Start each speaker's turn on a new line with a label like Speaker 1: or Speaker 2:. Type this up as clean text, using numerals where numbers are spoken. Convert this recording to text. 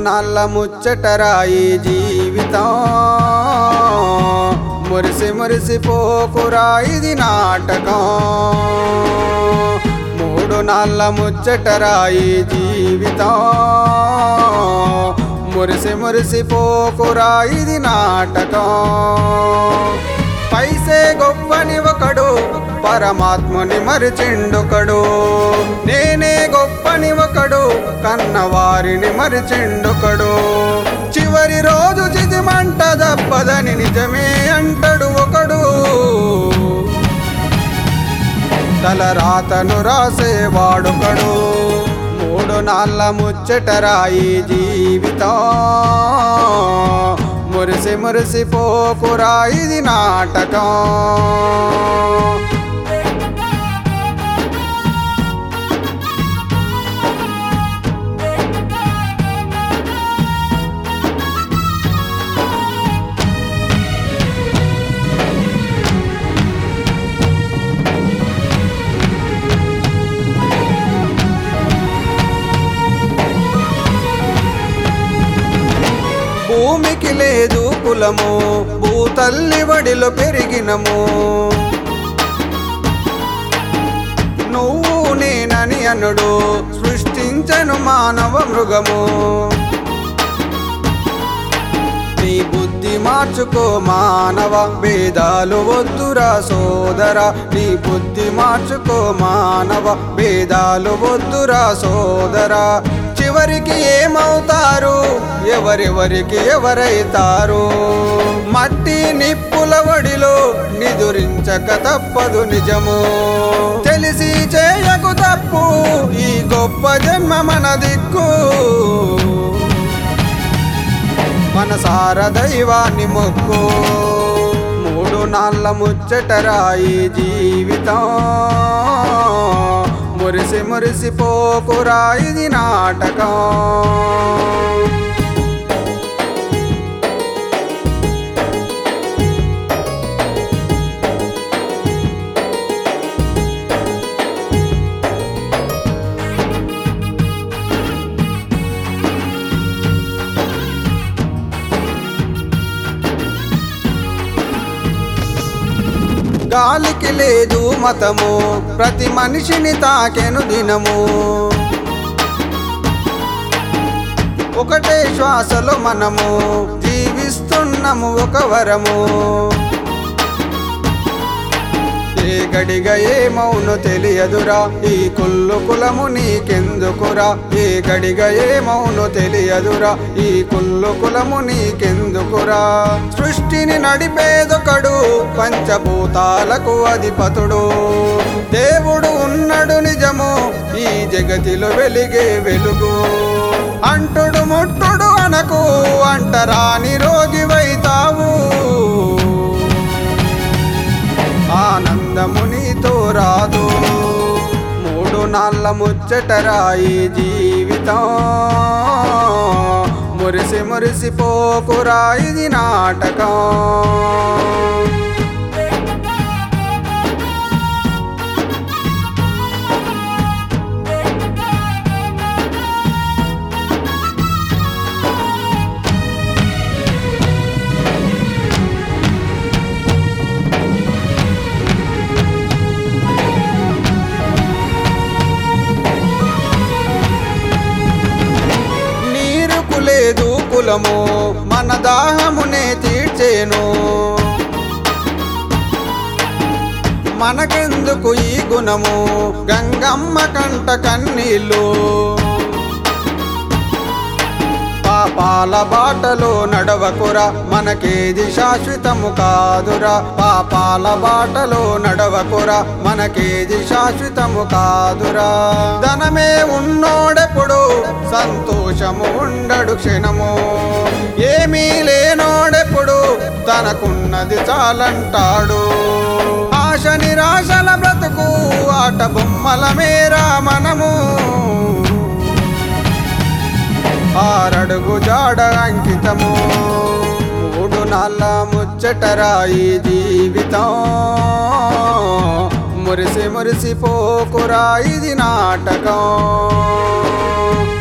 Speaker 1: నాళ్ళ ముచ్చటరాయి జీవితం మురిసి మురిసిపోకురా ఇది నాటకం 3 నాళ్ళ ముచ్చటరాయి జీవితం మురిసి మురిసిపోకురా ఇది నాటకం పైసే గొప్పని ఒకడు పరమాత్ముని మరిచిండొకడు నేనే గొప్పని ఒకడు కన్నవారిని మరిచిండొకడు చివరి రోజు చిదిమంట దప్పదని నిజమే అంటడు ఒకడు తలరాతను రాసేవాడొకడు 3 నాళ్ళ ముచ్చటరాయి జీవితం మురిసి మురిసిపోకురా ఇది నాటకం భూమికి లేదు కులము భూతల్లి వడిలో పెరిగినము నువ్వు నేనని అనుడు సృష్టించను మానవ మృగము నీ బుద్ధి మార్చుకో మానవ భేదాలు వద్దురా సోదరా నీ బుద్ధి మార్చుకో మానవ భేదాలు వద్దురా సోదరా చివరికి ఏమవుతారు ఎవరెవరికి ఎవరైతారు మట్టి నిప్పుల వడిలో నిదురించక తప్పదు నిజము తెలిసి చేయకు తప్పు ఈ గొప్ప జన్మ మన దిక్కు మనసార దైవాన్ని మొక్కు 3 నాళ్ళ ముచ్చటరాయి జీవితం మురిసి మురిసిపోకురా ఇది నాటకం గాలికి లేదు మతము ప్రతి మనిషిని తాకెను దినము ఒకటే శ్వాసలో మనము జీవిస్తున్నాము ఒక వరము ఏ గడిగా ఏమౌను తెలియదురా ఈ కుల్లు కులము నీకెందుకురా ఏ గడిగా ఏమౌను తెలియదురా ఈ కుల్లు కులము నీకెందుకురా సృష్టిని నడిపేదొకడు పంచభూతాలకు అధిపతుడు దేవుడు ఉన్నడు నిజము ఈ జగతిలో వెలిగే వెలుగు అంటుడు ముట్టుడు అనకు అంటరాని రోగివైతావు ఆనందము నీతో రాదు 3 నాళ్ళ ముచ్చటరాయి జీవితం మురిసి మురిసిపోకురా ఇది నాటకం లేదు కులము మన దాహమునే తీర్చేను మనకెందుకు ఈ గుణము గంగమ్మ కంట కన్నీళ్ళు పాపాల బాటలో నడవకురా మనకేది శాశ్వతము కాదురా పాపాల బాటలో నడవకురా మనకేది శాశ్వతము కాదురా ధనమే ఉన్నోడెప్పుడు సంతోషము ఉండడు క్షణము ఏమీ లేనోడెప్పుడు తనకున్నది చాలంటాడు ఆశ నిరాశల బ్రతుకు ఆట బొమ్మల మేరా మనము 6 అడుగు జాడ అంకితము 3 నాళ్ళ ముచ్చటరాయి జీవితం మురిసి మురిసిపోకురా ఇది నాటకం